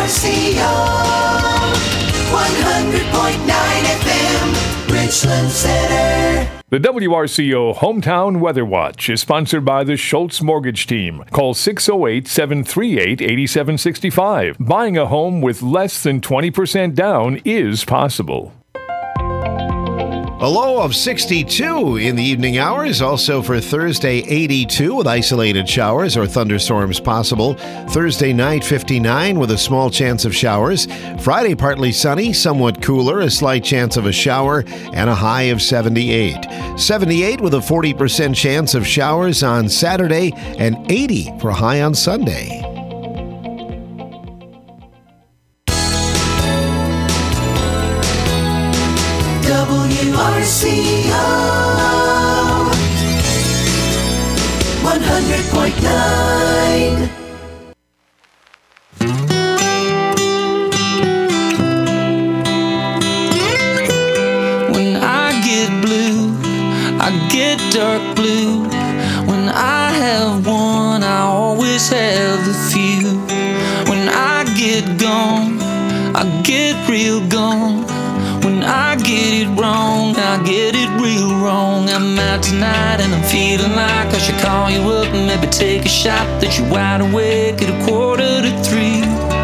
WRCO 100.9 FM, Richland Center. The WRCO Hometown Weather Watch is sponsored by the Schultz Mortgage Team. Call 608-738-8765. Buying a home with less than 20% down is possible. A low of 62 in the evening hours. Also for Thursday, 82 with isolated showers or thunderstorms possible. Thursday night, 59 with a small chance of showers. Friday, partly sunny, somewhat cooler, a slight chance of a shower, and a high of 78. 78 with a 40% chance of showers on Saturday, and 80 for a high on Sunday. WRCO 100.9. When I get blue, I get dark blue. When I have one, I always have a few. When I get gone, I get real gone. When I get it wrong, I get it real wrong. I'm out tonight and I'm feeling like I should call you up and maybe take a shot that you're wide awake at 2:45.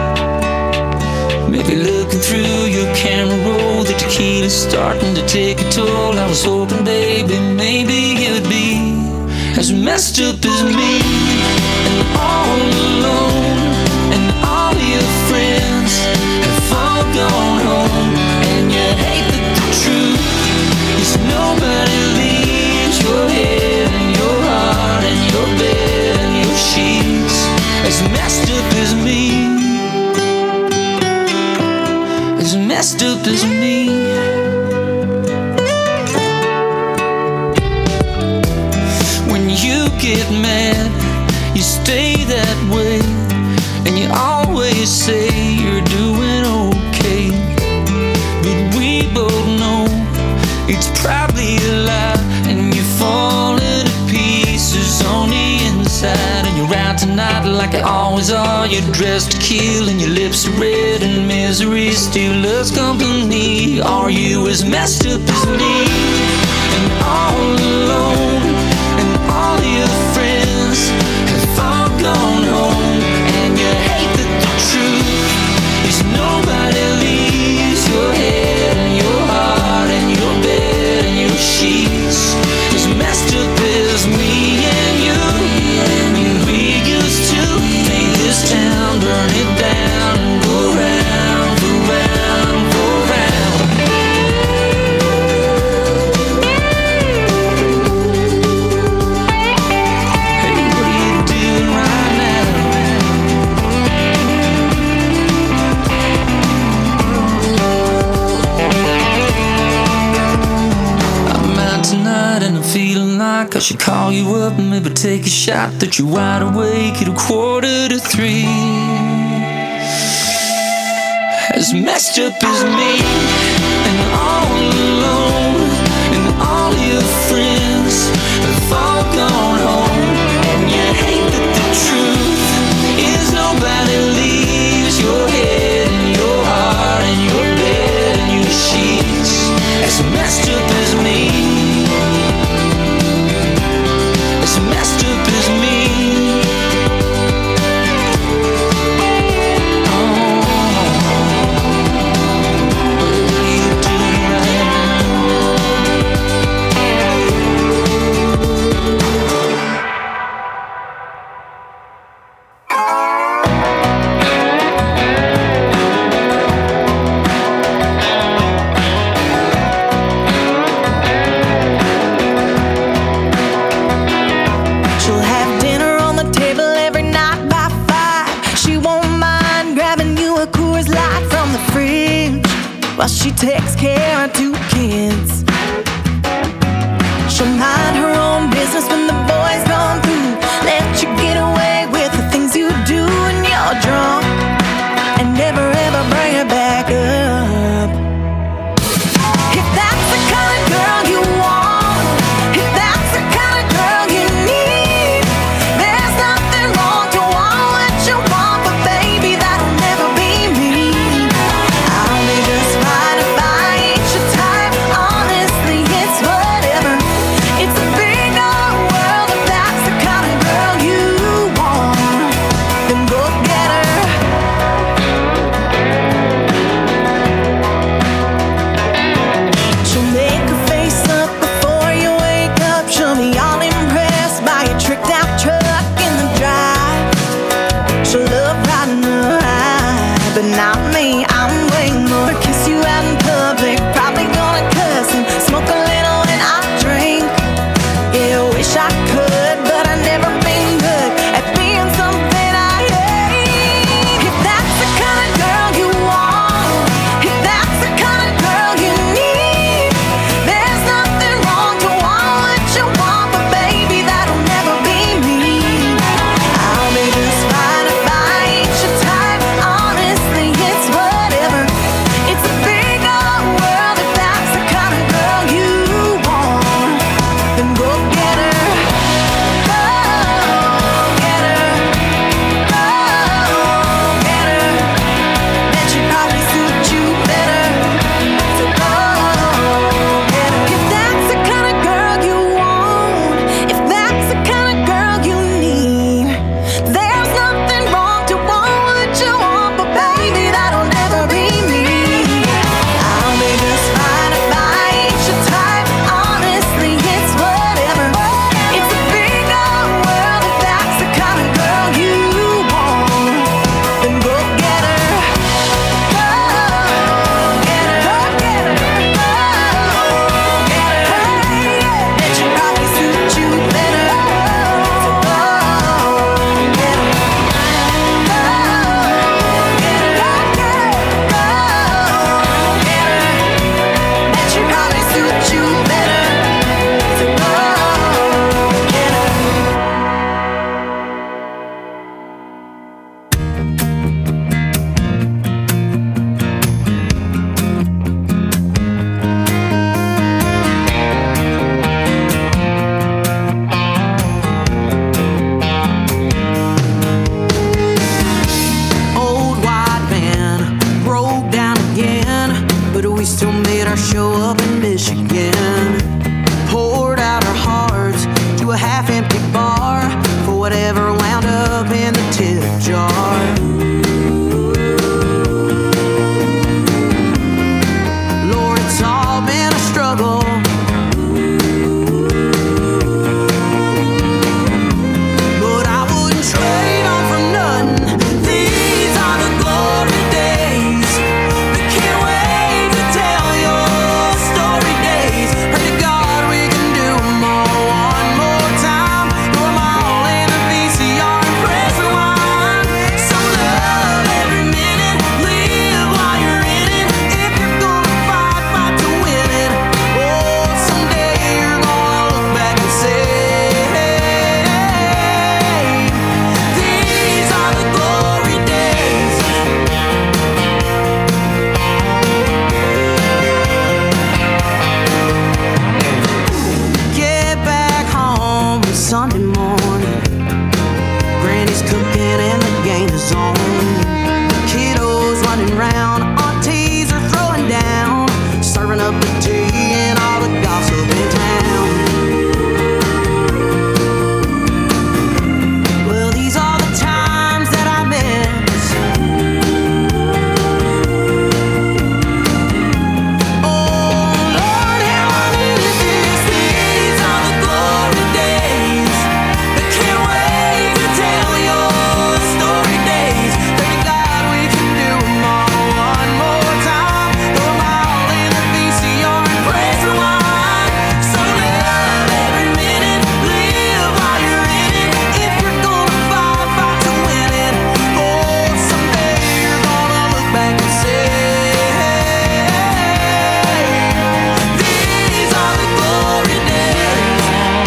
Maybe looking through your camera roll, the tequila's starting to take a toll. I was hoping, baby, maybe you'd be as messed up as me, and all alone, and all your friends have all gone home. And you hate that the truth is nobody leaves your head and your heart and your bed and your sheets as messed up as me, as messed up as me. When you get mad, you stay that way, and you always say you're doing okay. But we both know it's probably a lie, and you're falling to pieces on the inside. And you're out tonight like you always are. You're dressed to kill and your lips are red, and misery still loves company. Are you as messed up as me, and all alone, and all your friends have all gone home? And you hate that the truth is nobody leaves your head and your heart and your bed and your sheets as messed up as me and you. And we used to make this town burn it down and go round, go round, go round. Hey, what are you doing right now? I'm out tonight and I'm feeling like I should call you up and maybe take a shot that you're wide awake at 2:45. As messed up as me, and all alone, and all your friends have all gone home. And you hate that the truth is nobody leaves your head and your heart and your bed and your sheets as messed up as me, as messed up as me. While she takes care of 2 kids, she'll mind her own business when the boys gone through. Let you get away with the things you do when you're drunk, and never ever bring it back up. If that's the kind of girl you want, if that's the kind of girl you need, there's nothing wrong to want what you want, but baby, that'll never be me. zone. Kiddos running round, aunties are throwing down, serving up the tea and all the gossip in town. Well, these are the times that I miss. Oh Lord, how I needed this. These are the glory days. I can't wait to tell your story days. Thank God we can do them all one more time. Throw them all in the VCR and praise rewind. So live every minute, live while you're in it. If you're gonna fight to win it. Oh, someday you're gonna look back and say, these are the glory days.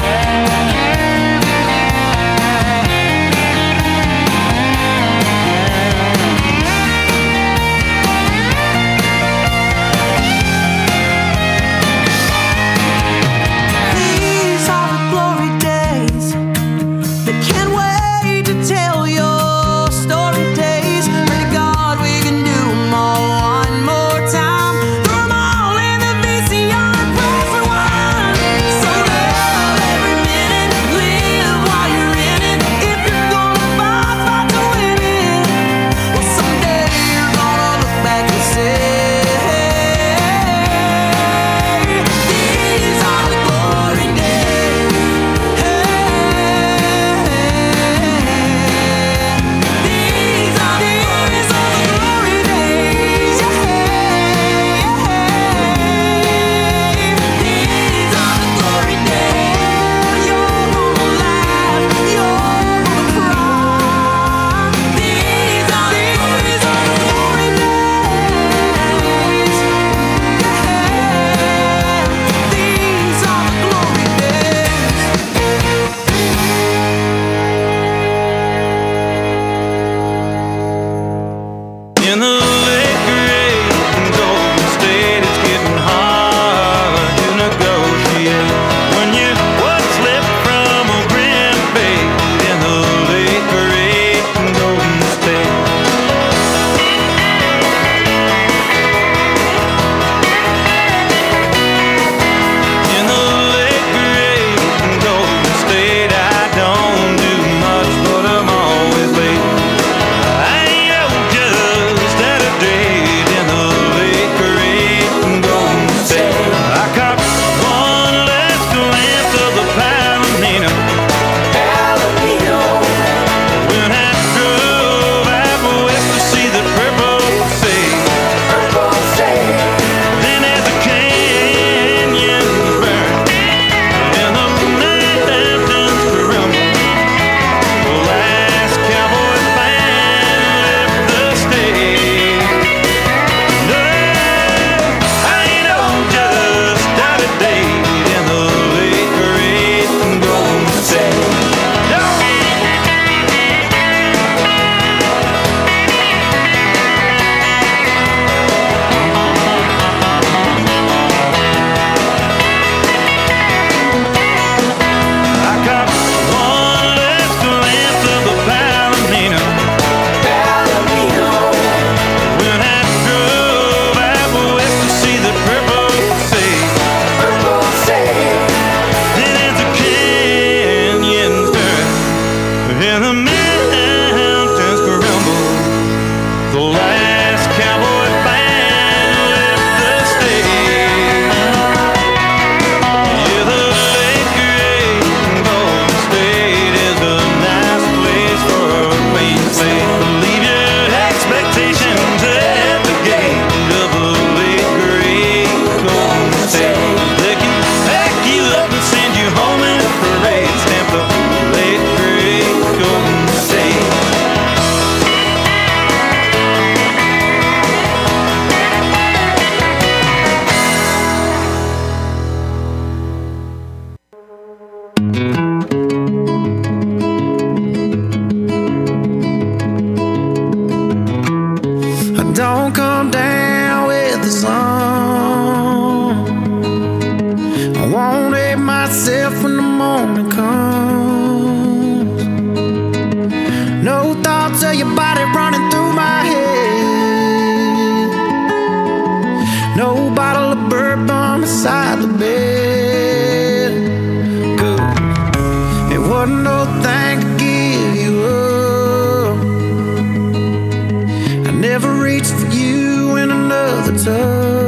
These are the glory days. They can't wait to tell your story days. Pray to God we can do them all one more time. Throw them all in the VCR and press rewind. So love every minute, live while you're in it. If you're gonna fight to win it. Well, someday you're gonna look back and say, these are the glory days. These are the glory days. These are the glory days. You're gonna laugh, you're gonna cry. These are the glory days. These are the glory days. In the late grade Golden State, it's getting hard to negotiate when you what's left from a Grand Bay. In the late grade Golden State. In the late grade Golden State, I don't do much, but I'm always late. I am just at a date in the late grade Golden State. I caught one last glance of the Palomino. When I drove out west to see the purple sea. Then as the canyons burn and the mountains crumble, the last cowboy band left the stage. No, I ain't just out of date in the late grade Golden State. No. I caught one last glance of the Palomino. When I drove out west to see the purple sea. Then as the canyons turn and the mountains crumble, the last cowboy band left the stage. Yeah, the late grade Golden State is a nice place for a clean slate. Leave your expectations at the gate of the late grade Golden State. They can pack you up and send you home in a parade. Stamp the late grade Golden State. of your body running through my head. No bottle of bourbon beside the bed. Good. It wasn't no thing to give you up. I never reached for you in another touch.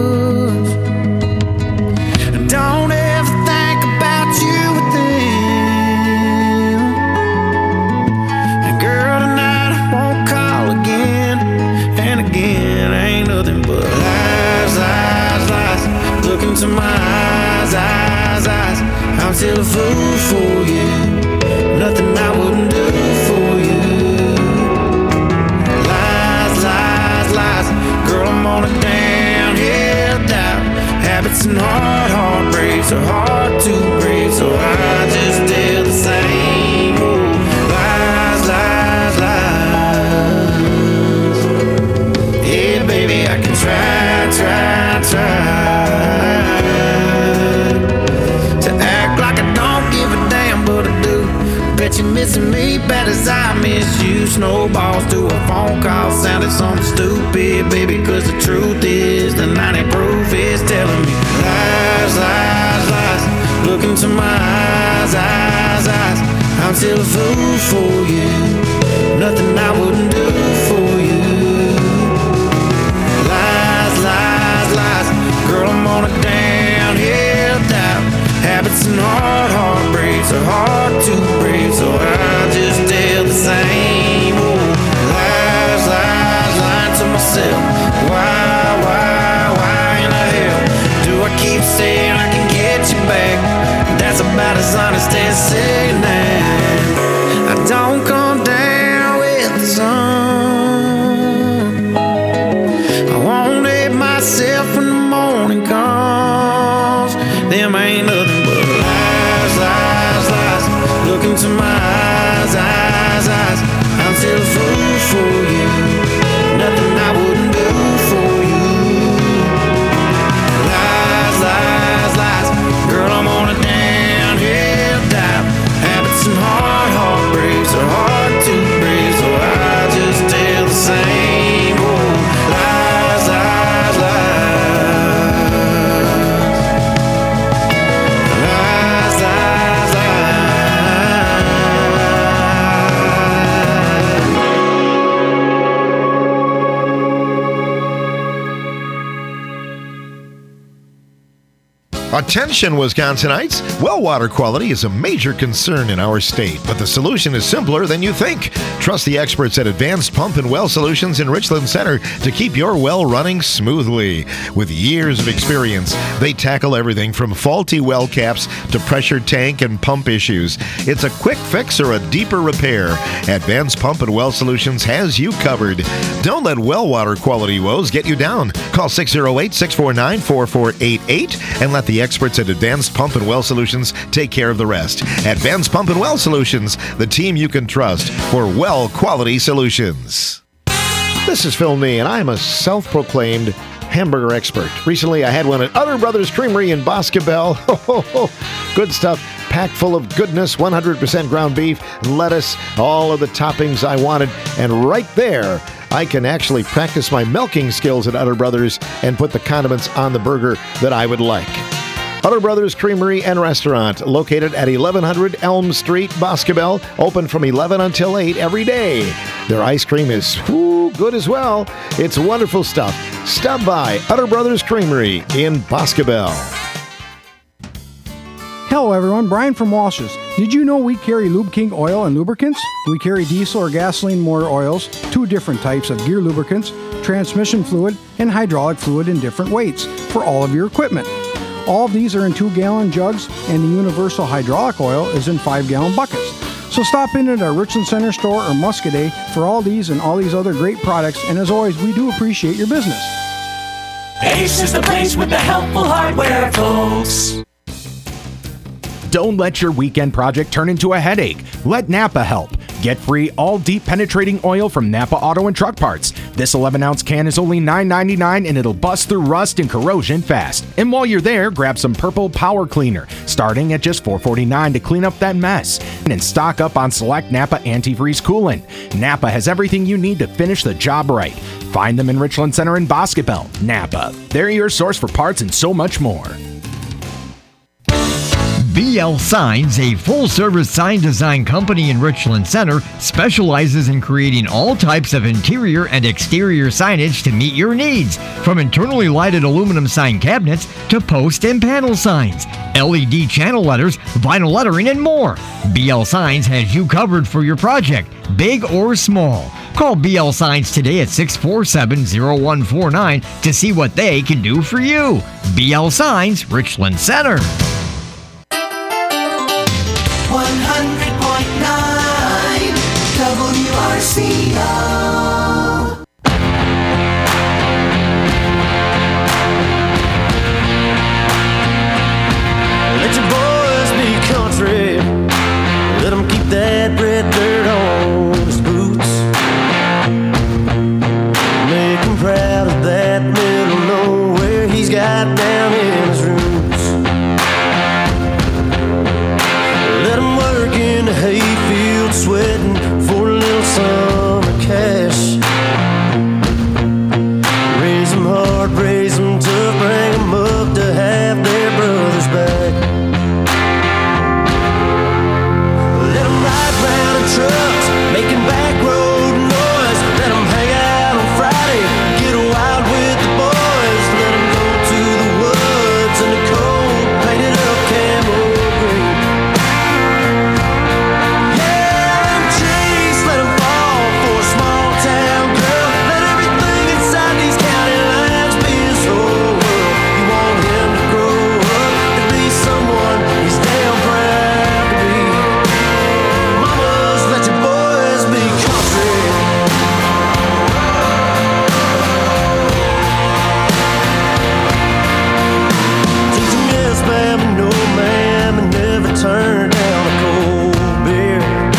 Don't ever think about you with them. And girl, tonight I won't call again and again. Ain't nothing but lies, lies, lies. Look into my eyes, eyes, eyes. I'm still a fool for you. Nothing I wouldn't do for you. Lies, lies, lies. Girl, I'm on a downhill dive. Habits and heartbreaks are hard to break, so I just tell the same old lies, lies, lies. Yeah, baby, I can try to act like I don't give a damn, but I do. Bet you're missing me bad as I miss you. Snowballs to a phone call sounded something stupid, baby, cause the truth is the 90 proof is telling me lies, lies, lies. Look into my eyes, eyes, eyes. I'm still a fool for you. Nothing I wouldn't do for you. Lies, lies, lies. Girl, I'm on a downhill dive. Habits and heartbreaks are hard to break, so I just tell the same old lies, lies, lying to myself. Why in the hell do I keep saying I can get you back? That's about as honest as saying that I don't come down with the sun. I won't hate myself when the morning comes. Them ain't nothing but lies, lies, lies. Look into my eyes, eyes, eyes. I'm still a fool for you. Nothing I wouldn't do for you. Lies, lies, lies. Girl, I'm on a downhill dive. Habits and heartbreaks are hard to break, so I just tell the same old lies, lies, lies. Lies, lies, Attention, Wisconsinites! Well water quality is a major concern in our state, but the solution is simpler than you think. Trust the experts at Advanced Pump and Well Solutions in Richland Center to keep your well running smoothly. With years of experience, they tackle everything from faulty well caps to pressure tank and pump issues. It's a quick fix or a deeper repair. Advanced Pump and Well Solutions has you covered. Don't let well water quality woes get you down. Call 608-649-4488 and let the experts at Advanced Pump and Well Solutions take care of the rest. Advanced Pump and Well Solutions, the team you can trust for well quality solutions. This is Phil Nee, and I am a self-proclaimed hamburger expert. Recently, I had one at Utter Brothers Creamery in Boscobel. Good stuff. Packed full of goodness, 100% ground beef, lettuce, all of the toppings I wanted. And right there, I can actually practice my milking skills at Utter Brothers and put the condiments on the burger that I would like. Utter Brothers Creamery and Restaurant, located at 1100 Elm Street, Boscobel, open from 11 until 8 every day. Their ice cream is good as well. It's wonderful stuff. Stop by Utter Brothers Creamery in Boscobel. Hello everyone, Brian from Walsh's. Did you know we carry Lube King oil and lubricants? We carry diesel or gasoline motor oils, 2 different types of gear lubricants, transmission fluid, and hydraulic fluid in different weights for all of your equipment. All of these are in 2-gallon jugs, and the universal hydraulic oil is in 5-gallon buckets. So stop in at our Richland Center store or Muscadet for all these and all these other great products, and as always, we do appreciate your business. Ace is the place with the helpful hardware, folks. Don't let your weekend project turn into a headache. Let Napa help. Get free all deep penetrating oil from Napa Auto and Truck Parts. This 11-ounce can is only $9.99 and it'll bust through rust and corrosion fast. And while you're there, grab some Purple Power Cleaner, starting at just $4.49 to clean up that mess. And stock up on select Napa antifreeze coolant. Napa has everything you need to finish the job right. Find them in Richland Center and Boscobel. Napa, they're your source for parts and so much more. BL Signs, a full-service sign design company in Richland Center, specializes in creating all types of interior and exterior signage to meet your needs, from internally lighted aluminum sign cabinets to post and panel signs, LED channel letters, vinyl lettering, and more. BL Signs has you covered for your project, big or small. Call BL Signs today at 647-0149 to see what they can do for you. BL Signs, Richland Center. 100.9 WRCO. Let your boys be country. Let them keep that red dirt on his boots. Make him proud of that middle nowhere he's got down in his roots. Let him work in the hayfield, sweating for a little summer cash. Raise them hard, raise them tough, bring them up to have their brothers back. Let them ride round in trucks, making back road noise. Let them hang out on Friday, get wild with the boys. Let them go to the woods in the cold, painted up camo green. Turn down a cold beer.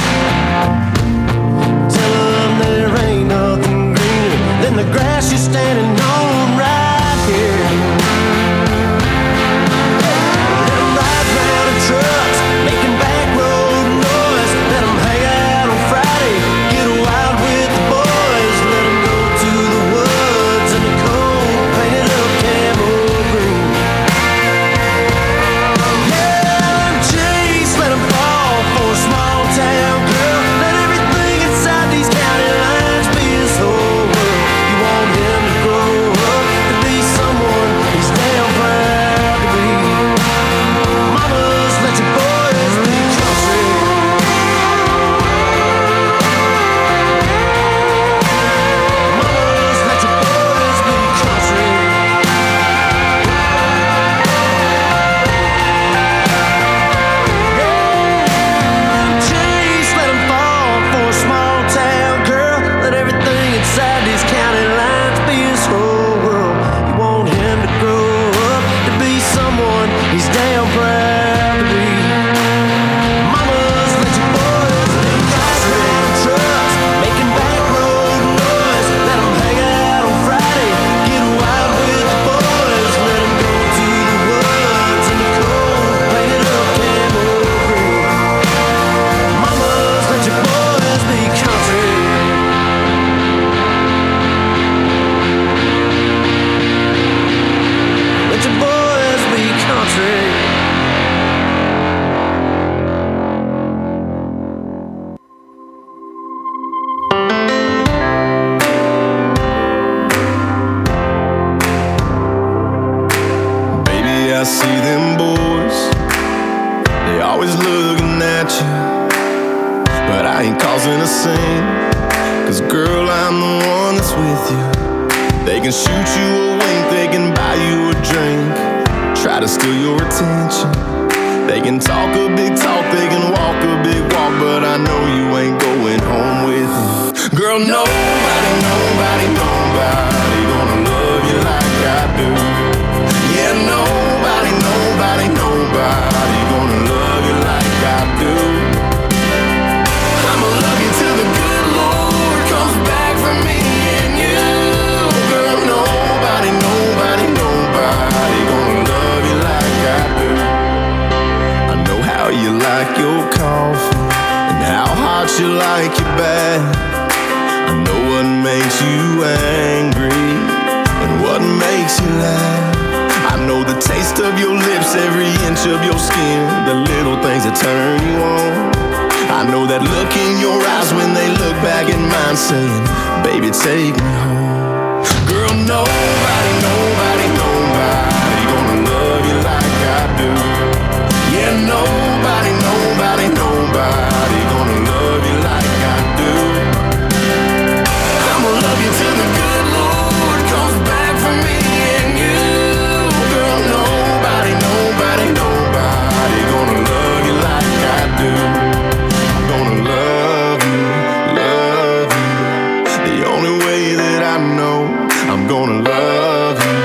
Tell them there ain't nothing greener than the grass you're standing on right here. Let them ride round in trucks, making back road noise. Let them hang out on Friday, get wild with the boys. Let them go to the woods in the cold, painted up camo green. Let them fall for a small town girl. Let everything inside these county lines be his whole world. You want him to grow up to be someone he's damn proud to be. Mamas, let your boys be country. Mamas, let your boys be country. Inside these county lines be his whole world. You want him to grow up to be someone he's damn proud to be. Mamas, let your boys be country. Trucks, making back road noise. Let them hang out on Friday, get wild with the boys. Let them go to the woods in the cold, painted up camo green. Mamas, let your boys be country. Let your boys be country. Baby, I see them boys, they always looking at you, but I ain't causing a scene, 'cause girl, I'm the one that's with you. They can shoot you a wink, they can buy you a drink, try to steal your attention. They can talk a big talk, they can walk a big walk, but I know you ain't going home with me. Girl, nobody gonna love you like I do. Yeah, nobody gonna love you like I do. I'm a lucky you like you bad. I know what makes you angry and what makes you laugh. I know the taste of your lips, every inch of your skin, the little things that turn you on. I know that look in your eyes when they look back at mine, saying, baby, take me home. Girl, nobody gonna love you like I do. Yeah, nobody gonna love you like I do. I'ma love you till the good Lord comes back for me and you. Girl, nobody gonna love you like I do. I'm gonna love you. The only way that I know, I'm gonna love you.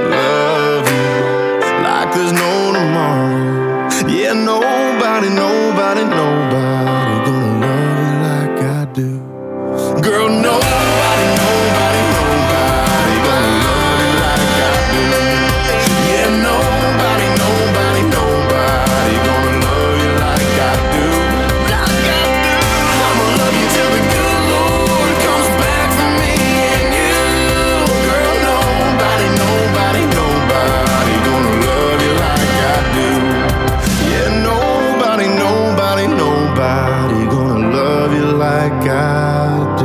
Like there's no tomorrow. Yeah, nobody gonna love you like I do. Girl, nobody gonna love you like I do. Yeah, nobody gonna love you like I do. I'ma love you till the good Lord comes back for me and you. Girl, nobody gonna love you like I do. Yeah, nobody gonna love you like I do.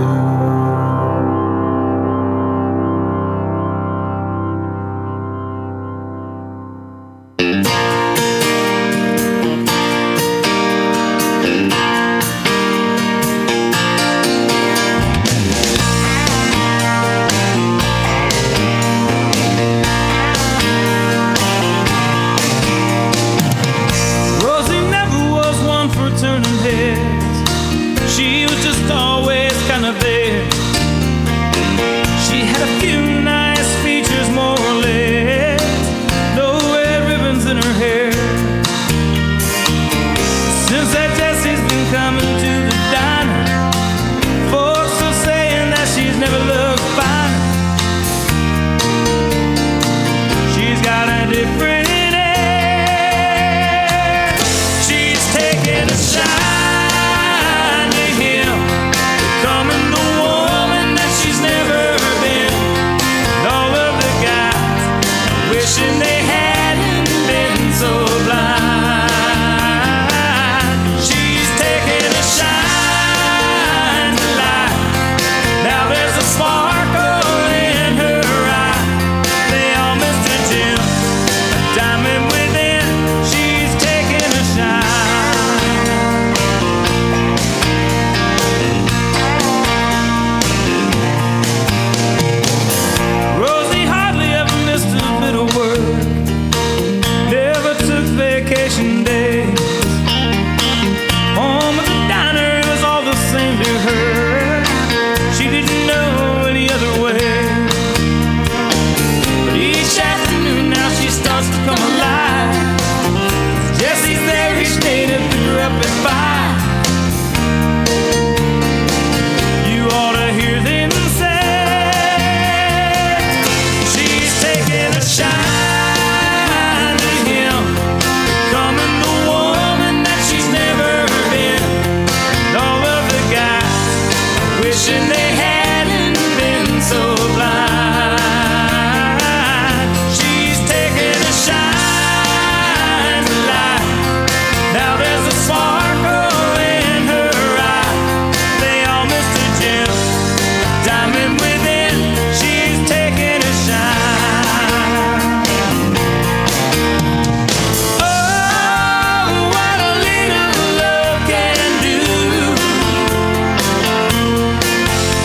Rosie never was one for turning heads. She was just always kind of there. She had a few nice features, more or less. No red ribbons in her hair. Since that Jessie's been coming to the diner, folks are saying that she's never looked finer. She's got a different air. She's taking a shine to him, becoming the woman that she's never been. And all of the guys wishing they hadn't been so blind. She's taking a shine to life. Now there's a sparkle in her eye. They all missed a gem, a diamond within. She's taking a shine. Rosie hardly ever missed a bit of work, never took vacation days. Home at the diner was all the same to her. She didn't know any other way. But each afternoon now she starts to come alive. Jessie's there each day to pick her up at 5. You ought to hear them say, she's taking a shine to him, becoming the woman that she's never been. And all of the guys wishing they hadn't been so blind. She's taking a shine to life. Now there's a sparkle in her eye. They all missed a gem, a diamond within. She's taking a shine. Oh, what a little love can do.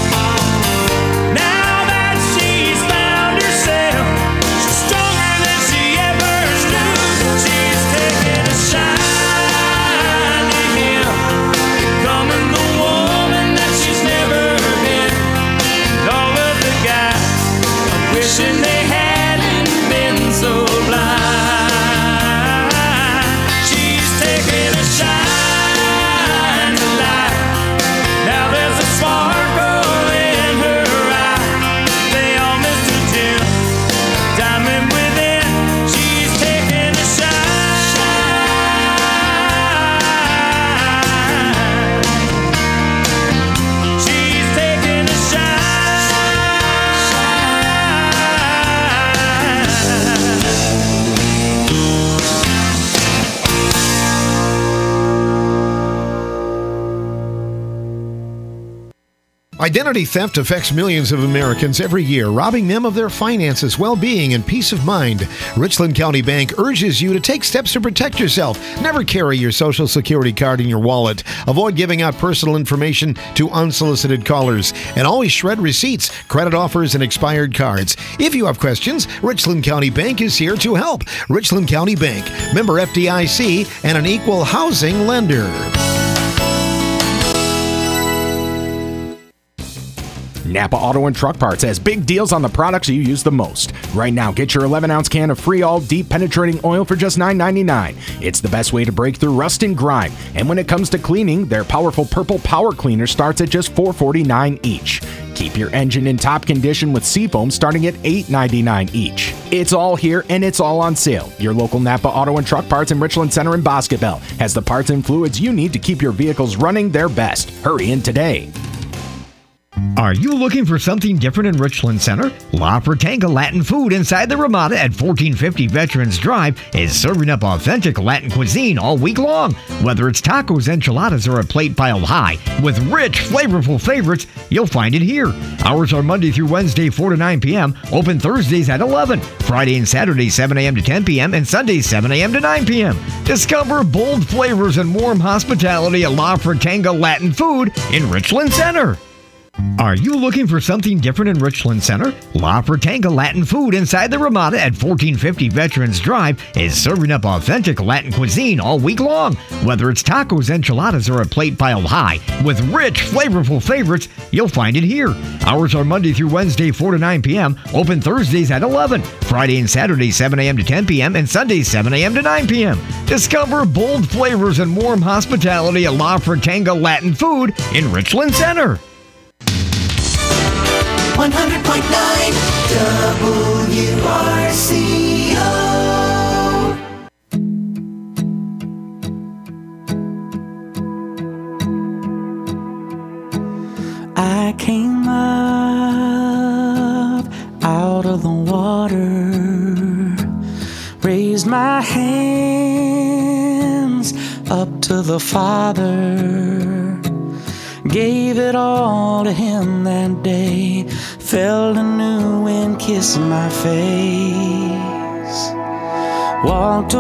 Identity theft affects millions of Americans every year, robbing them of their finances, well-being, and peace of mind. Richland County Bank urges you to take steps to protect yourself. Never carry your Social Security card in your wallet. Avoid giving out personal information to unsolicited callers. And always shred receipts, credit offers, and expired cards. If you have questions, Richland County Bank is here to help. Richland County Bank, member FDIC, and an equal housing lender. Napa Auto and Truck Parts has big deals on the products you use the most. Right now, get your 11-ounce can of Free All Deep Penetrating Oil for just $9.99. It's the best way to break through rust and grime. And when it comes to cleaning, their powerful purple power cleaner starts at just $4.49 each. Keep your engine in top condition with Seafoam starting at $8.99 each. It's all here and it's all on sale. Your local Napa Auto and Truck Parts in Richland Center and Bosque Bell has the parts and fluids you need to keep your vehicles running their best. Hurry in today. Are you looking for something different in Richland Center? La Fratanga Latin Food inside the Ramada at 1450 Veterans Drive is serving up authentic Latin cuisine all week long. Whether it's tacos, enchiladas, or a plate piled high, with rich, flavorful favorites, you'll find it here. Hours are Monday through Wednesday, 4 to 9 p.m., open Thursdays at 11, Friday and Saturday, 7 a.m. to 10 p.m., and Sundays, 7 a.m. to 9 p.m. Discover bold flavors and warm hospitality at La Fratanga Latin Food in Richland Center. Are you looking for something different in Richland Center? La Fratanga Latin Food inside the Ramada at 1450 Veterans Drive is serving up authentic Latin cuisine all week long. Whether it's tacos, enchiladas, or a plate piled high, with rich, flavorful favorites, you'll find it here. Hours are Monday through Wednesday, 4 to 9 p.m., open Thursdays at 11, Friday and Saturday, 7 a.m. to 10 p.m., and Sundays, 7 a.m. to 9 p.m. Discover bold flavors and warm hospitality at La Fratanga Latin Food in Richland Center. 100.9 WRCO. I came up out of the water, raised my hands up to the Father, gave it all to Him that day, felt anew and kissed my face, walked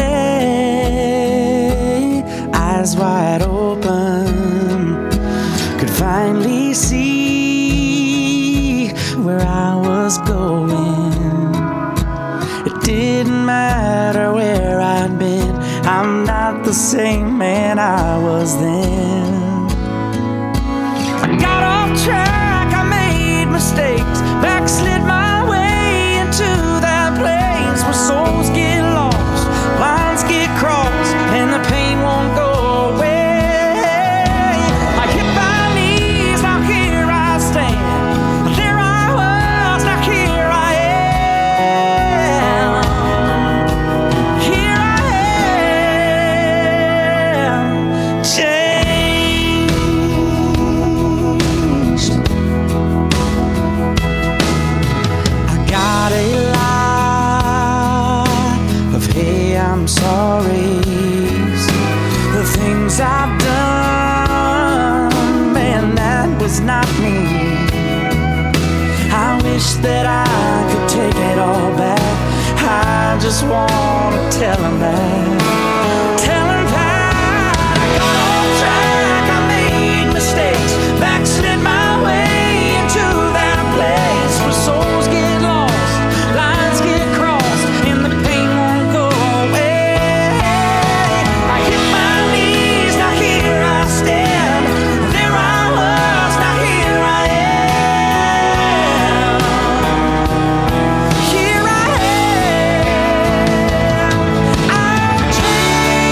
away, eyes wide open, could finally see where I was going. It didn't matter where I'd been, I'm not the same man I was then. I got off track, I made mistakes, backslid my way into that place where souls get lost, lines get crossed, and the pain won't go away. I hit my knees, now here I stand. There I was, now here I am. Here I am, changed. I'm sorry, the things I've done, man, that was not me. I wish that I could take it all back. I just want to tell him that. Tell him that I got off track, I made mistakes, backslid my way into that place where souls get lost, lines get crossed, and the pain won't go. Here I am, I've changed.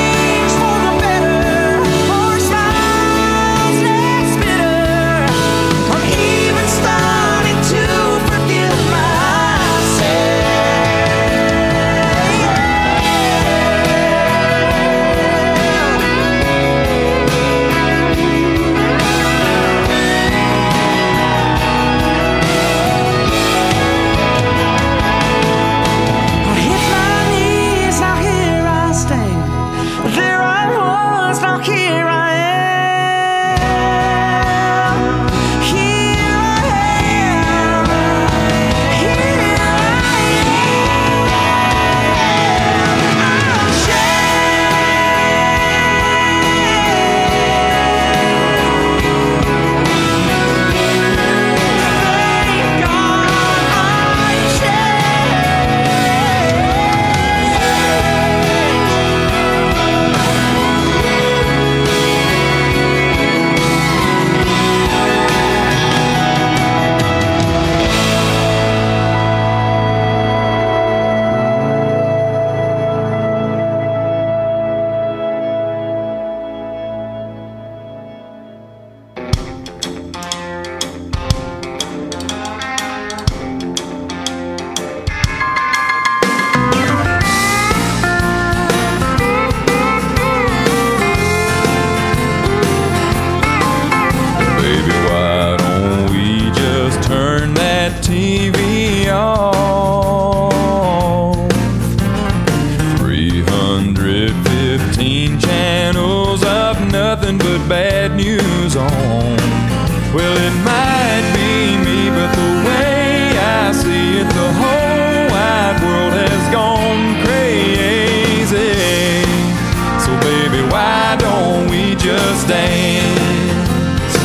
Well, it might be me, but the way I see it, the whole wide world has gone crazy. So baby, why don't we just dance?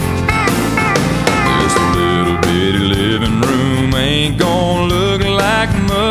This little bitty living room ain't gonna look like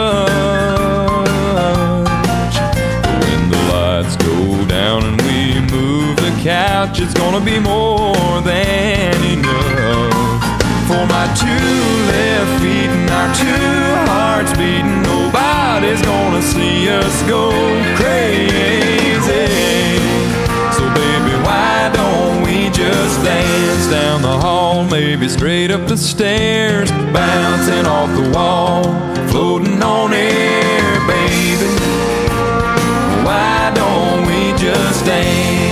much. But when the lights go down and we move the couch, it's gonna be more than enough. For my two left feet and our two hearts beating, nobody's gonna see us go crazy. So baby, why don't we just dance down the hall, maybe straight up the stairs, bouncing off the wall, floating on air, baby. Why don't we just dance?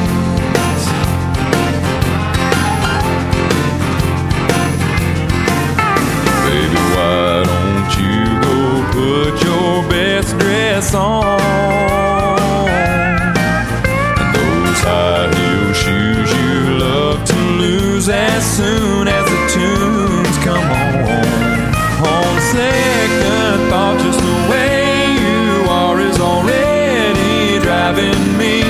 Baby, why don't you go put your best dress on? High heel shoes you love to lose as soon as the tunes come on. On second thought, just the way you are is already driving me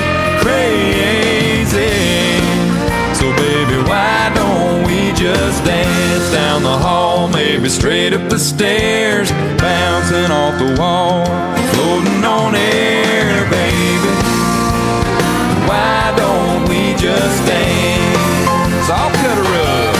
crazy. So baby, why don't we just dance down the hall, maybe straight up the stairs, bouncing off the wall, floating on air, baby. Why don't we just dance? I'll cut her up.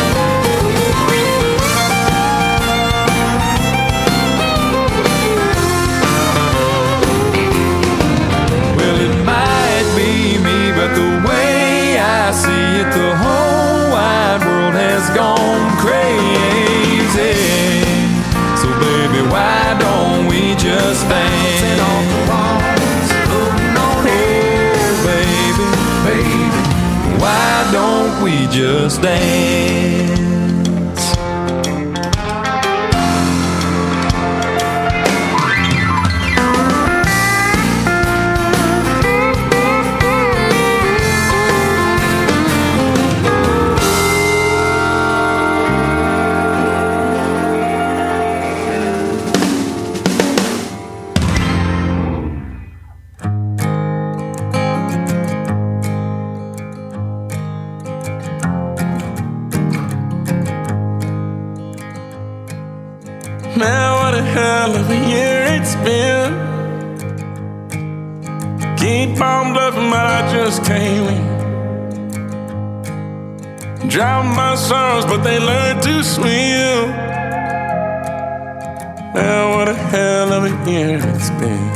Well, it might be me, but the way I see it, the whole wide world has gone crazy. So baby, why don't we just dance? Off the walls, floating on air, baby. Baby, why don't we just dance? Man, what a hell of a year it's been. Keep on bluffing, but I just can't win. Drown my sorrows, but they learn to swim. Man, what a hell of a year it's been.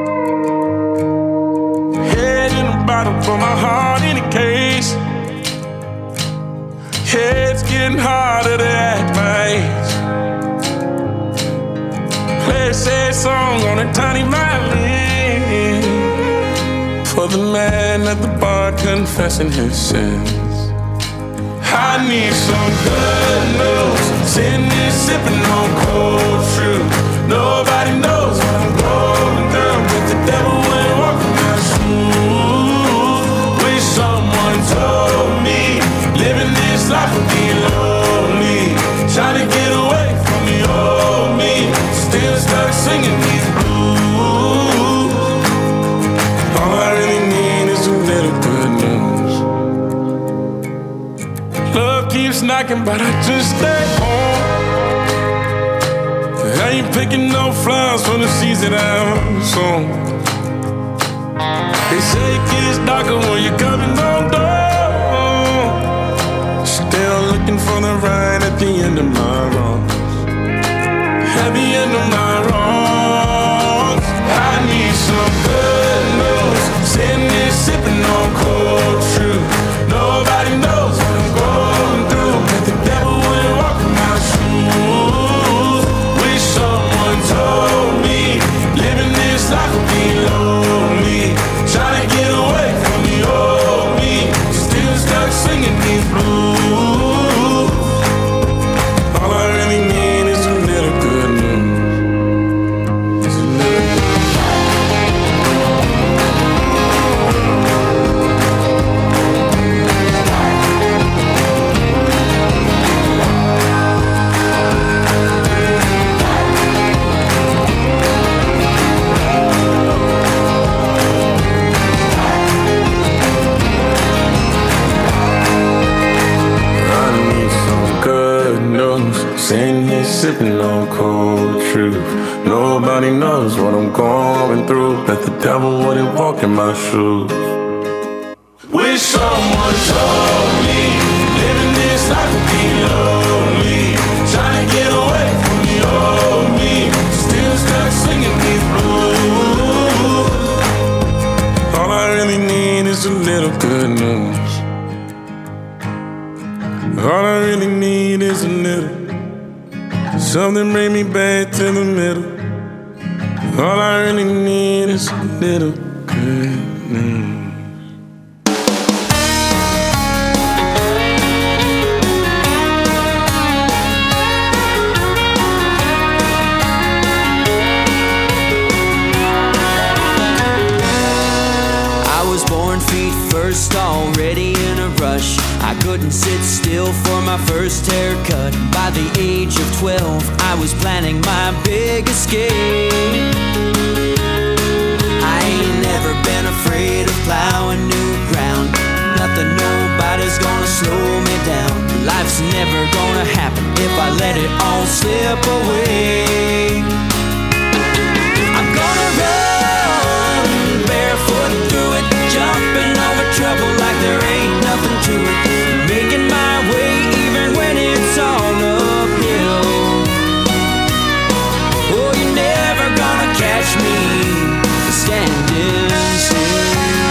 Head in a bottle for my heart in a case. Head's getting harder to act my age. Play a sad song on a tiny violin for the man at the bar confessing his sins. I need some good news. Sitting here sipping on cold truth. Nobody knows what I'm going through, but the devil went walking my shoes. Wish someone told me living this life would be lonely. Trying to get away from the old me. Still stuck singing these blues. All I really need is a little good news. Love keeps knocking, but I just stay home. I ain't picking no flowers for the season I'm sown. They say it gets darker when you're coming on door. Still looking for the right at the end of my road. At the end of my wrongs, I need some good news. Sitting here sipping on cold truth. Nobody knows what I'm going through, but the devil went walking my shoes. Wish someone told me living this life would be lonely. Trying to get away from the old me. Still stuck singing these blues. All I really need Sitting here sipping on cold truth. Nobody knows what I'm going through. That the devil wouldn't walk in my shoes. Wish someone told me living this life would be lonely. Trying to get away from the old me. Still stuck singing these blues. All I really need is a little good news. All I really need is a little. Something bring me back to the middle. All I really need is a little good news. First, already in a rush. I couldn't sit still for my first haircut. By the age of 12, I was planning my big escape. I ain't never been afraid of plowing new ground. Nothing, nobody's gonna slow me down. Life's never gonna happen if I let it all slip away. I'm gonna run barefoot through it, jumping over trouble like there ain't nothing to it. Making my way even when it's all uphill. Oh, you're never gonna catch me standing still.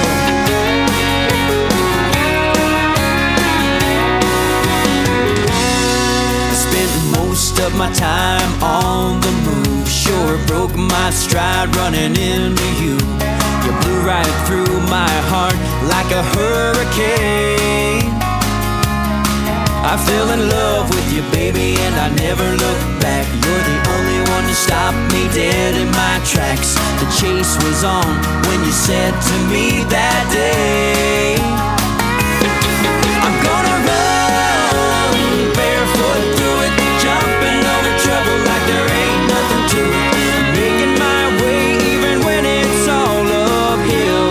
Spent most of my time on the move. Sure broke my stride running into you. You blew right through my heart like a hurricane. I fell in love with you, baby, and I never looked back. You're the only one to stop me dead in my tracks. The chase was on when you said to me that day, I'm gonna run barefoot through it, jumping over trouble like there ain't nothing to it. Making my way even when it's all uphill.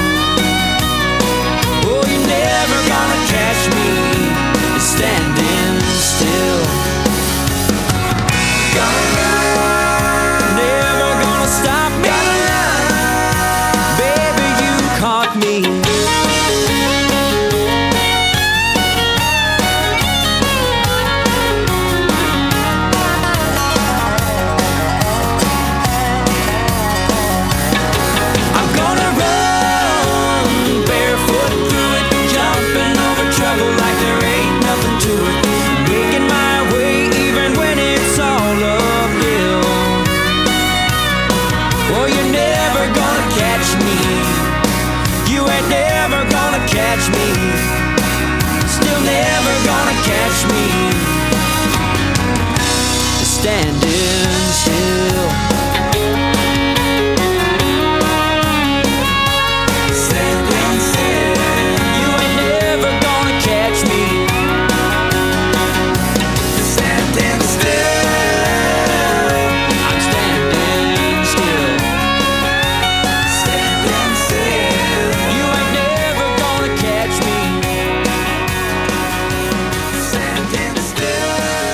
Oh, you're never gonna catch me standing still. Never gonna stop me. Baby, you caught me. I'm gonna run barefoot through it, jumping over trouble like there ain't nothing to it. Making my way even when it's all uphill. Oh, you're never gonna catch me. You ain't never gonna catch me. Still never gonna catch me standing still. Standing still. You ain't never gonna catch me standing still. I'm standing still. Standing still. You ain't never gonna catch me standing still.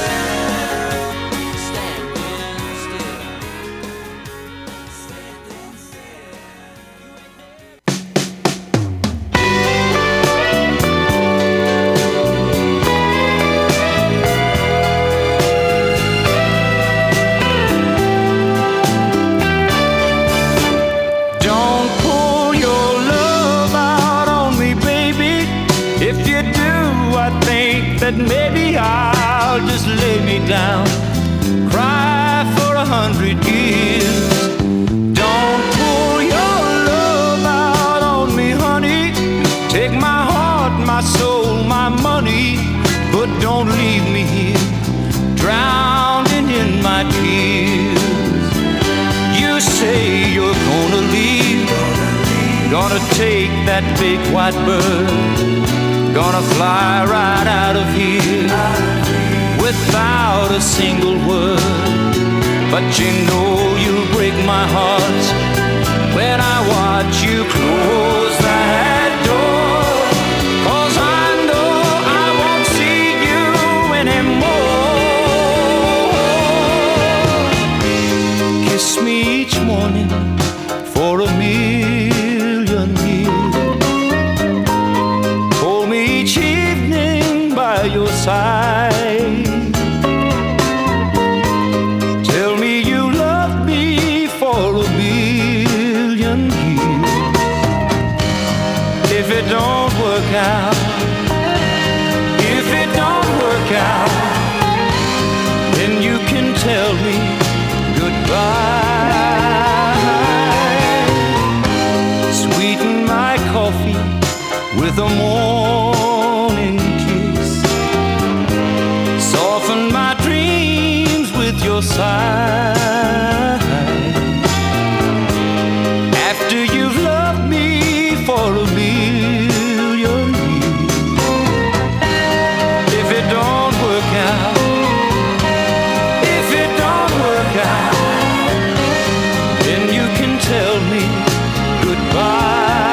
Standing still. Standing still. Don't pull your love out on me, baby. If you do, I think that maybe I'll just lay me down, cry for 100 years. Don't pull your love out on me, honey. Take my heart, my soul, my money, but don't leave me here, drowning in my tears. You say you're gonna leave, gonna take that big white bird, gonna fly right out of here without a single word. But you know you'll break my heart when I watch you close that door. 'Cause I know I won't see you anymore. side. Tell me you love me for a billion years. If it don't work out, if it don't work out, then you can tell me goodbye. Sweeten my coffee with a morning kiss. Soften my dreams with your sigh. After you've loved me for a million years, if it don't work out, if it don't work out, then you can tell me goodbye.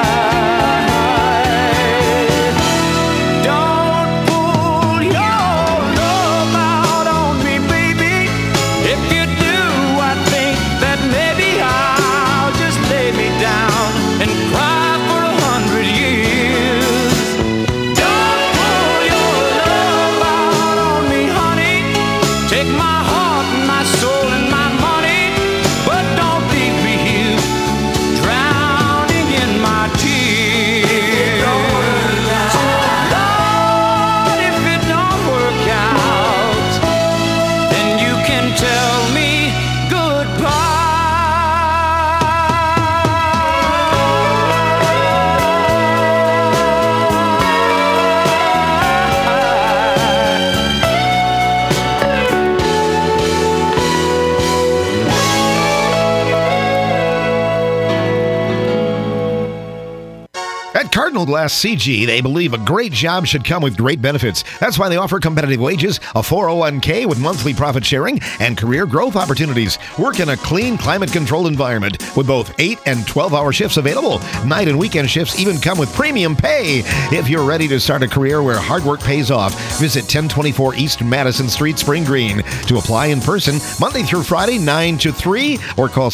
Cardinal Glass CG, they believe a great job should come with great benefits. That's why they offer competitive wages, a 401k with monthly profit sharing, and career growth opportunities. Work in a clean, climate-controlled environment with both 8 and 12-hour shifts available. Night and weekend shifts even come with premium pay. If you're ready to start a career where hard work pays off, visit 1024 East Madison Street, Spring Green. To apply in person, Monday through Friday, 9 to 3, or call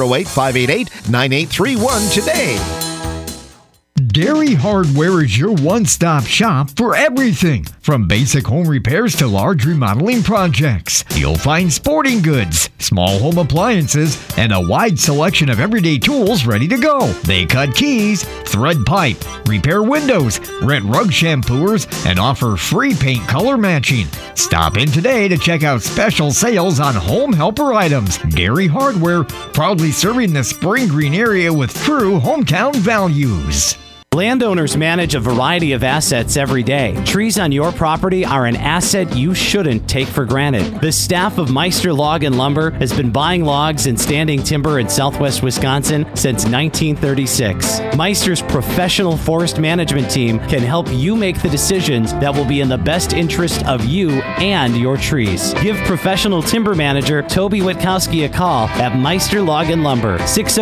608-588-9831 today. Dairy Hardware is your one-stop shop for everything, from basic home repairs to large remodeling projects. You'll find sporting goods, small home appliances, and a wide selection of everyday tools ready to go. They cut keys, thread pipe, repair windows, rent rug shampooers, and offer free paint color matching. Stop in today to check out special sales on home helper items. Dairy Hardware, proudly serving the Spring Green area with true hometown values. Landowners manage a variety of assets every day. Trees on your property are an asset you shouldn't take for granted. The staff of Meister Log and Lumber has been buying logs and standing timber in southwest Wisconsin since 1936. Meister's professional forest management team can help you make the decisions that will be in the best interest of you and your trees. Give professional timber manager Toby Witkowski a call at Meister Log and Lumber,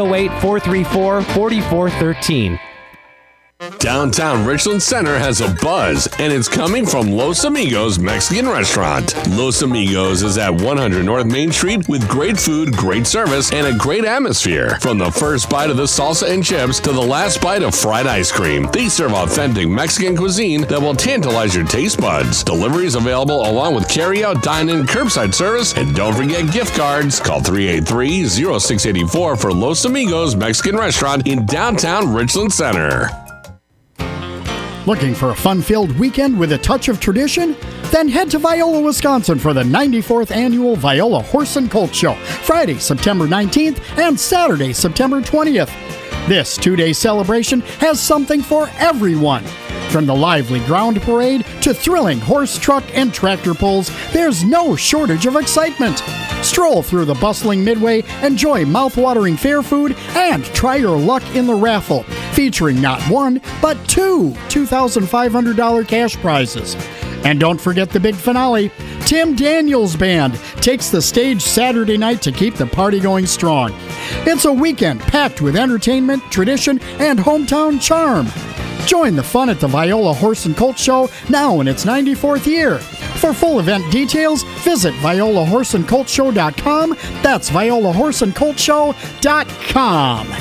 608-434-4413. Downtown Richland Center has a buzz, and it's coming from Los Amigos Mexican Restaurant. Los Amigos is at 100 North Main Street with great food, great service, and a great atmosphere. From the first bite of the salsa and chips to the last bite of fried ice cream, they serve authentic Mexican cuisine that will tantalize your taste buds. Delivery is available along with carry-out, dine-in, curbside service, and don't forget gift cards. Call 383-0684 for Los Amigos Mexican Restaurant in downtown Richland Center. Looking for a fun-filled weekend with a touch of tradition? Then head to Viola, Wisconsin for the 94th Annual Viola Horse and Colt Show, Friday, September 19th and Saturday, September 20th. This two-day celebration has something for everyone. From the lively ground parade to thrilling horse, truck, and tractor pulls, there's no shortage of excitement. Stroll through the bustling midway, enjoy mouth-watering fair food, and try your luck in the raffle, featuring not one, but two $2,500 cash prizes. And don't forget the big finale. Tim Daniels Band takes the stage Saturday night to keep the party going strong. It's a weekend packed with entertainment, tradition, and hometown charm. Join the fun at the Viola Horse and Colt Show, now in its 94th year. For full event details, visit violahorseandcoltshow.com. That's violahorseandcoltshow.com.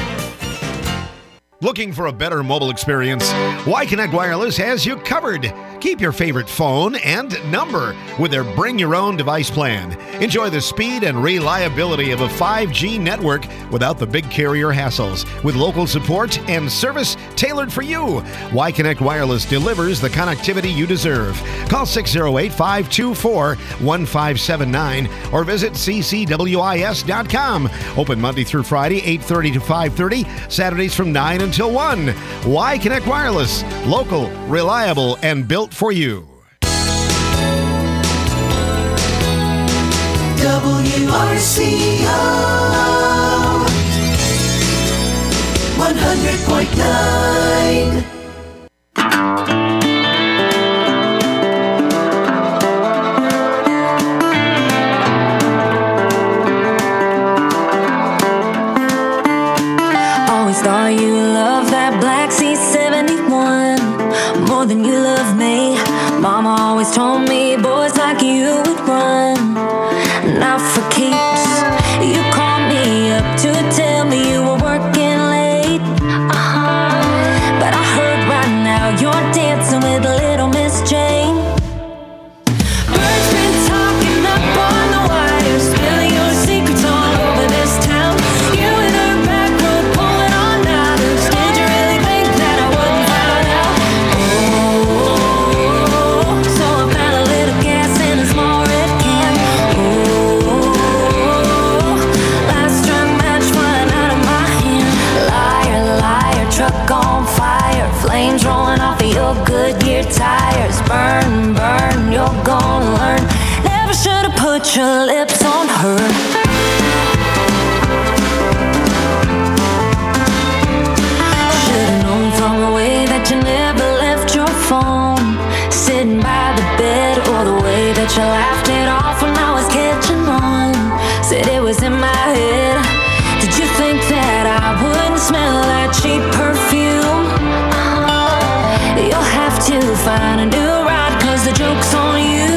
Looking for a better mobile experience? Y Connect Wireless has you covered. Keep your favorite phone and number with their Bring Your Own Device plan. Enjoy the speed and reliability of a 5G network without the big carrier hassles, with local support and service tailored for you. Y-Connect Wireless delivers the connectivity you deserve. Call 608-524-1579 or visit ccwis.com. Open Monday through Friday, 8:30 to 5:30, Saturdays from 9 until 1. Y-Connect Wireless, local, reliable, and built for you. WRCO 100.9. Always thought you loved that Black C71 more than you love me. Mama always told me boys like you would run, not for keeps. You called me up to tell me you were working late. But I heard right now you're dancing with little Miss Jane. Birds been talking up on the wire, spilling your secrets all over this town. You and her back road pulling on others. Did you really think that I wouldn't find out? Oh, so I found a little gas in a small red can. Oh, last strung match flying out of my hand. Liar, liar, truck on fire, flames rolling off of your Goodyear tires. Burn, burn, you're gonna learn. Never should have put your lips on her. Should've known from the way that you never left your phone sitting by the bed, or the way that you laughed it off when I was catching on. Said it was in my head. Did you think that I wouldn't smell that cheap perfume? You'll have to find a new ride, 'cause the joke's on you.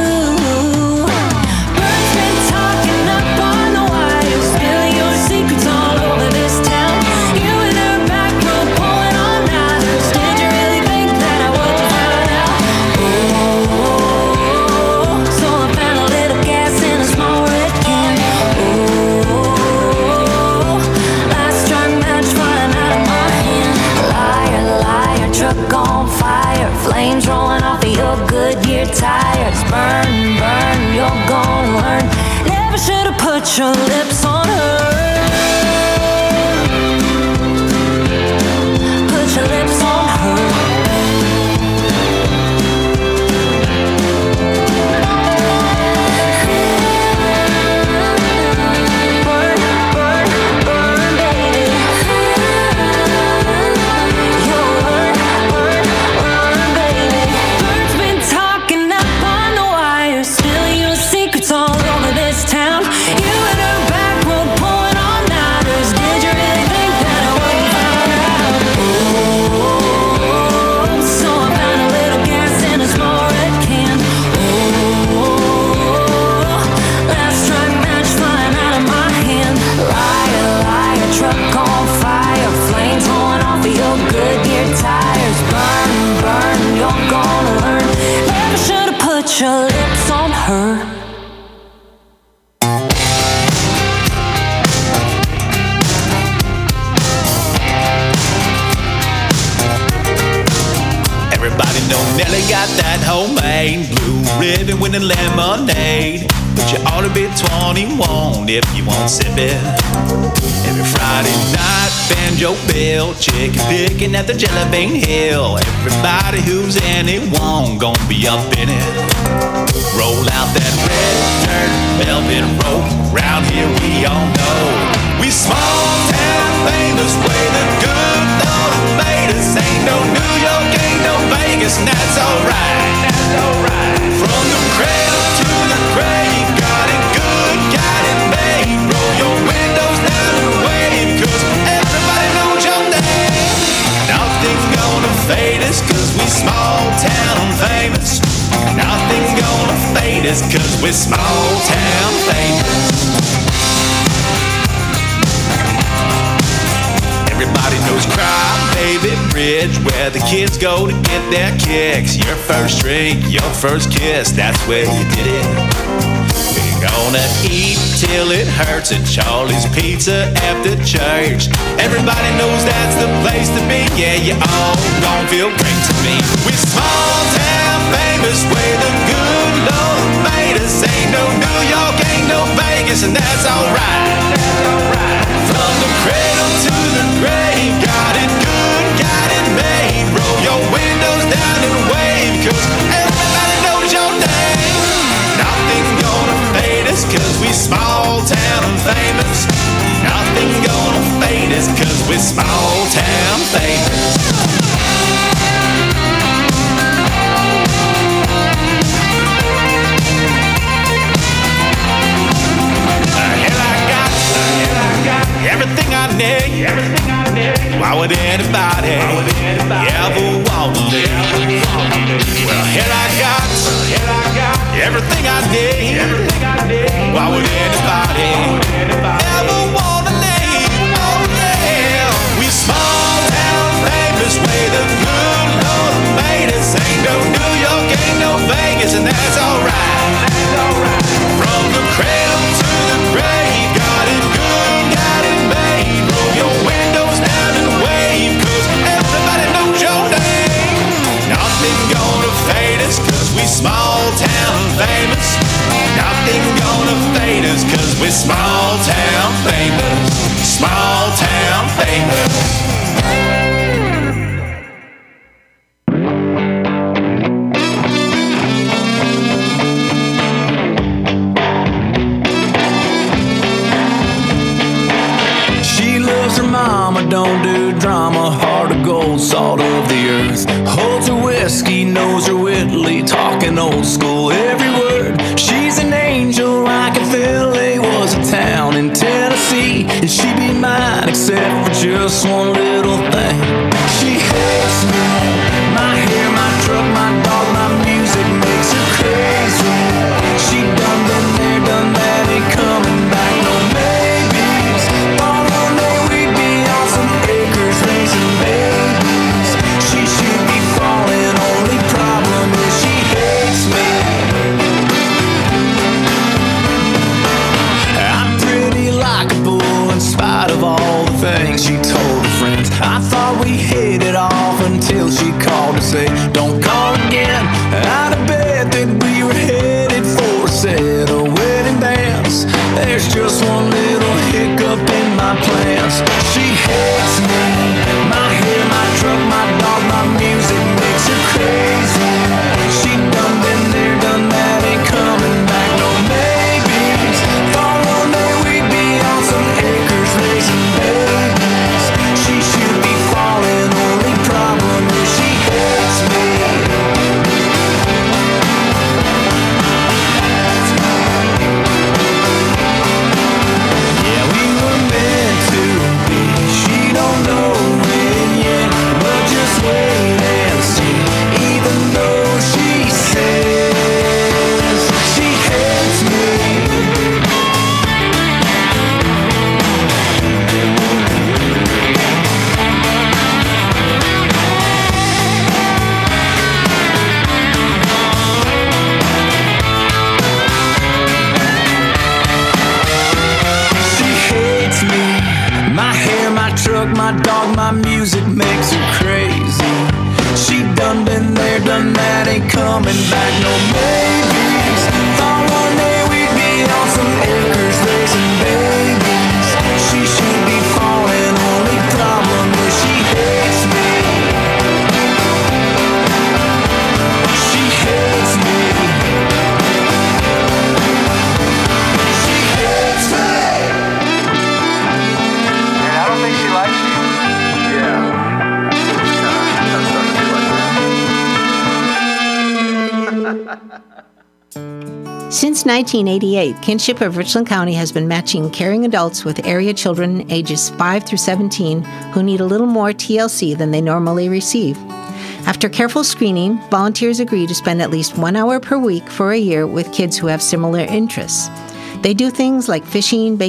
Birds been talking up on the wire, spilling your secrets all over this town. You and her back road pulling on others. Did you really think that I wouldn't find out? Oh, so I found a little gas in a small red can. Oh, last strung match flying out of my hand. Liar, liar, truck on fire, flames rolling off of your Goodyear tires. Burn, burn, you're gonna learn. Never should have put your lips on her. Put your lips on her. Burn, burn, burn, baby. You'll learn, burn, burn, baby. Birds been talking up on the wire, spilling your secrets all over this town. You and her back road pulling on others. Did you really think that I wouldn't find out? Oh, so I found a little gas in a small red can. Oh, last strung match flying out of my hand. Liar, liar, truck on fire, flames rolling off of your Goodyear tires. Burn, burn, you're gonna learn. Never should have put your lips on her. Everybody know Nelly got that homemade blue ribbon with the lemonade. But you ought to be 21 if you won't sip it. Every Friday night, Banjo Bill, chicken picking at the Jelly Bean Hill. Everybody who's anyone gonna be up in it. Roll out that red dirt velvet rope. Round here we all know we small town famous, way the good Lord made us. Ain't no New York, ain't no Vegas, and that's alright. That's alright. From the cradle to the grave, got it good, got it made. Roll your windows down and wave, 'cause everybody knows your name. Nothing gonna fade us, 'cause we small town famous. Nothing gonna fade us, 'cause we're small town famous. Everybody knows Cry Navy Bridge, where the kids go to get their kicks. Your first drink, your first kiss, that's where you did it. We're gonna eat till it hurts at Charlie's Pizza after church. Everybody knows that's the place to be. Yeah, you all gon' feel great to me. We're small town famous, where the good Lord made us. Ain't no New York, ain't no Vegas, and that's alright. From the cradle to the grave, got it good, got it made. Roll your windows down and wave, 'cause everybody knows your name. Nothing gonna fade us, 'cause we small town famous. Nothing gonna fade us, 'cause we small town famous. Everything I need. Why would anybody ever want to live? Well, here I got everything I need. Why would anybody ever want to live? Oh yeah, we small town famous, way the good Lord made us. Ain't no New York, ain't no Vegas, and that's alright. From the cradle to the grave, got it good, got it made. Roll your windows down and wave, 'cause everybody knows your name. Nothing gonna fade us, 'cause we small town famous. Nothing gonna fade us, 'cause we small town famous. Small town famous. Don't do drama, heart of gold, salt of the earth. Holds her whiskey, knows her Whitley, talking old school every word. She's an angel like a Philly was a town in Tennessee, and she'd be mine except for just one little thing. She hates me, my hair, my truck, my dog, my music makes her crazy. She done been there, done that, ain't coming back, no maybes. Thought one day we'd be on some acres raising babies. She should be falling, only problem is she hates me. I'm pretty likable in spite of all the things she told her friends. I thought we hit it off until she called to say, don't call again. Out of bed that we were headed for a set of wedding bands. There's just one little hiccup in my plans. She hates me, my hair, my truck, my dog, my music makes her crazy. She done been there, done that, ain't coming back, no maybes. Thought one day we'd be on some acres raising babies. She should be falling, only problem is she hates me. Yeah, we were meant to be. She don't know when yet, but just wait and see. Even though she says she hates me. She hates me. My hair, my truck, my dog, my music makes her crazy. She done been there, done that, ain't coming back, no maybes. Thought one day we'd be on some acres raising babies. She should be falling, only problem is she hates me. She hates me. She hates me. And I don't think she likes you. Yeah. It's starting to be like Since 1988, Kinship of Richland County has been matching caring adults with area children ages 5 through 17 who need a little more TLC than they normally receive. After careful screening, volunteers agree to spend at least 1 hour per week for a year with kids who have similar interests. They do things like fishing, baking,